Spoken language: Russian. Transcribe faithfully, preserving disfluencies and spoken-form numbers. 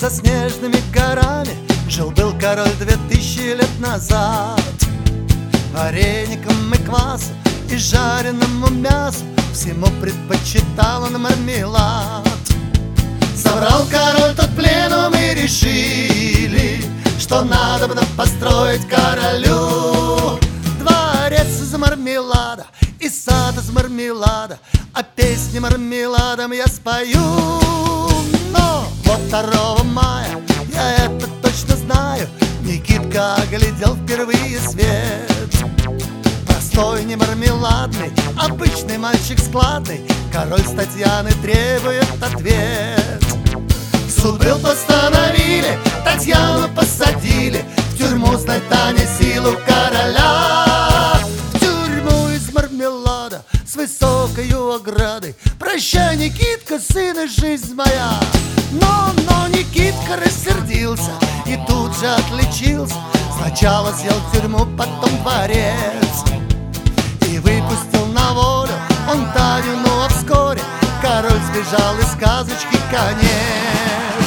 за снежными горами жил-был король две тысячи лет назад. Вареникам и квасу и жареному мясу всему предпочитал он мармелад. Собрал король тот пленум и решили, что надо бы построить королю дворец из мармелада и сад из мармелада, а песни мармеладом я спою. Но вот второго мая, я это точно знаю, Никитка оглядел впервые свет. Простой, не мармеладный, обычный мальчик складный, король с Татьяны требует ответ. Суд был, постановили, Татьяну посадили в тюрьму, знать Таня силу короля. В тюрьму из мармелада с высокою оградой. Прощай, Никитка, сын и жизнь моя. Но, но Никитка рассердился и тут же отличился. Сначала съел тюрьму, потом дворец и выпустил на волю он Таню, ну а вскоре король сбежал из сказочки конец.